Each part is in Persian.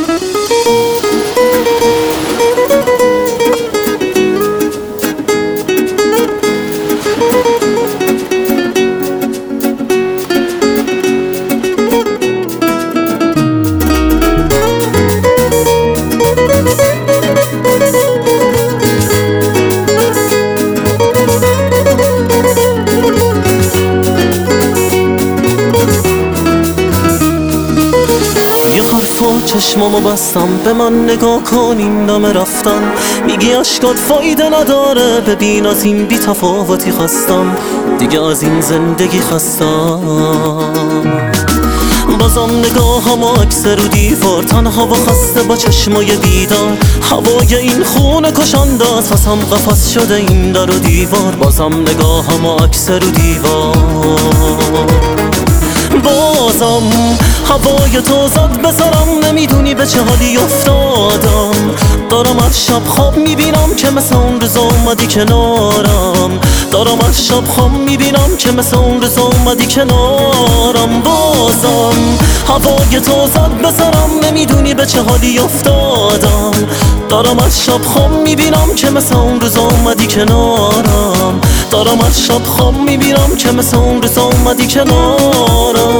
حرفا چشمامو بستم، به من نگاه کن این نامه رفتن. میگی عشقات فایده نداره، ببین از این بی تفاوتی خستم، دیگه از این زندگی خستم. بازم نگاهم عکس رو دیوار، تنها و خسته با چشمای بیدار. هوای این خونه کشنده است، پسم قفس شده این در و دیوار. بازم نگاهم عکس رو دیوار، بازم هوای تو زد به سرم. نمیدونی به چه حالی افتادم، دارم از شب خواب میبینم که مثل اون روز اومدی کنارم. دارم از شب خواب میبینم که مثل اون روز اومدی کنارم. بازم هوای تو زد به سرم، نمیدونی به چه حالی افتادم. دارم از شب خواب میبینم که مثل اون روز اومدی کنارم. دارم از شب خواب میبینم که مثل اون روز اومدی کنارم.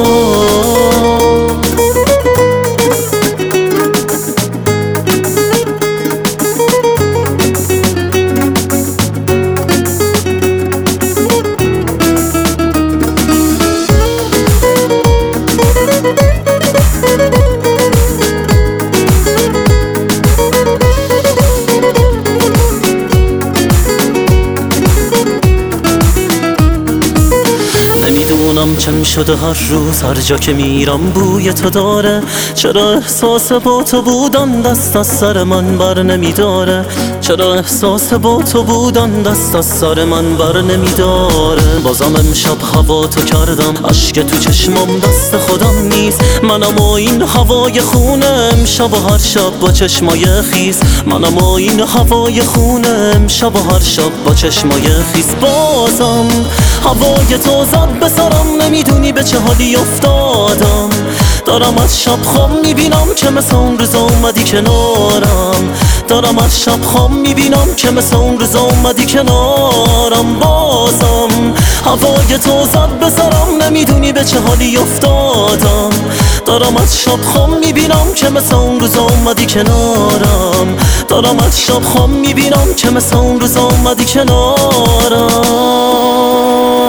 نمیدونم چم شده هر روز هر جا که میرم بوی تو داره. چرا احساس با تو بودن دست از سر من بر نمیداره؟ چرا احساس با تو بودن دست از سر من بر نمیداره؟ بازم امشب هوا تو کردم، اشک تو چشمم دست خودم نیست. منم این هوای خونه امشب و هر شب با چشمای خیس. منم این هوای خونه امشب و هر شب با چشمای خیس. بازم هوای تو زد به سرم، نمیدونی به چه حالی افتادم. دارم از شب خواب میبینم که مثل اون روز اومدی کنارم. دارم از شب خواب میبینم که مثل اون روز اومدی کنارم. بازم هوای تو زد به سرم، نمیدونی به چه حالی افتادم. دارم از شب خواب میبینم که مثل اون روز اومدی کنارم. دارم از شب خواب میبینم که مثل اون روز اومدی کنارم.